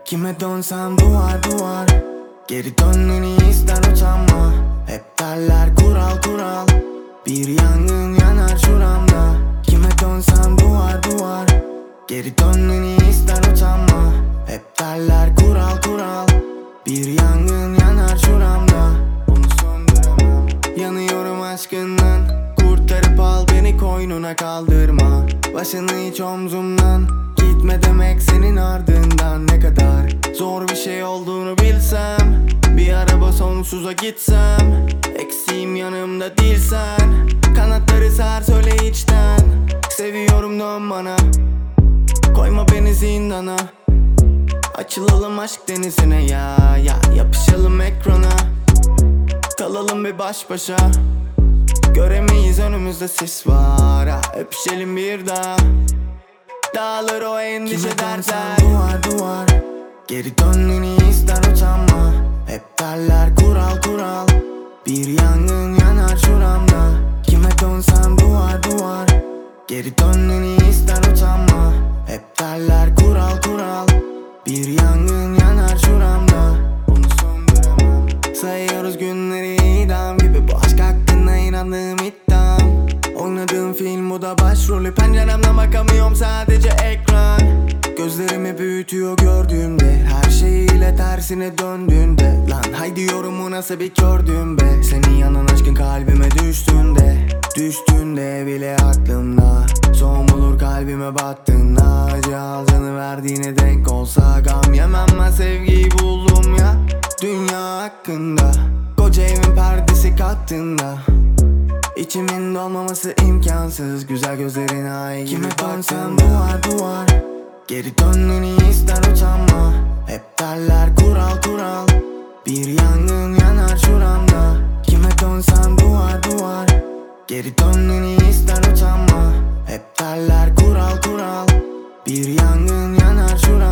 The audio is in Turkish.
Kime dönsem duvar duvar. Geri dönmeni ister utanma. Hep derler kural kural. Bir yangın yanar şuramda. Kime dönsem duvar duvar. Geri dönmeni ister utanma. Hep derler kural kural. Bir yangın yanar şuramda. Bunu söndüremem. Yanıyorum aşkından. Kurtarıp al beni, koynuna kaldırma. Başını hiç omzumdan. Gitme demek senin ardından. Ne kadar zor bir şey olduğunu bilsem. Bir araba sonsuza gitsem. Eksiğim yanımda değilsen. Kanatları sar söyle içten. Seviyorum dön bana. Koyma beni zindana. Açılalım aşk denizine ya. Yapışalım ekrana. Kalalım bir baş başa. Göremeyiz önümüzde sis var. Öpüşelim bir daha. Dağılır o endişe dertler. Duvar duvar. Geri dönmeni ister utanma. Hep derler kural kural. Bir yangın yanar şuramda. Kime dönsem duvar duvar. Geri dönmeni ister utanma. Hep derler kural kural. Bir yangın yanar şuramda. Bunu söndüremem. Sayıyoruz günleri idam gibi. Bu aşk hakkında inandığım iddiam. Oynadığım film bu da başrolü. Penceremden bakamıyorum sadece ekran. Gözlerimi büyütüyor gördüğümde. Her şeyiyle tersine döndüğünde. Lan hay diyorum bu nasıl bir kördüm be. Senin yanın aşkın kalbime düştüğünde. Düştüğünde bile aklımda. Son bulur kalbime battığında. Acı al canı verdiğine denk olsa. Gam yemem ben sevgiyi buldum ya. Dünya hakkında. Koca evin perdesi kalktığında. İçimin dolmaması imkansız. Güzel gözlerine ay. Kime dönsem duvar duvar. Geri dönmeni ister utanma. Hep derler kural kural. Bir yangın yanar şuramda. Kime dönsem duvar duvar. Geri dönmeni ister utanma. Hep derler kural kural. Bir yangın yanar şuramda.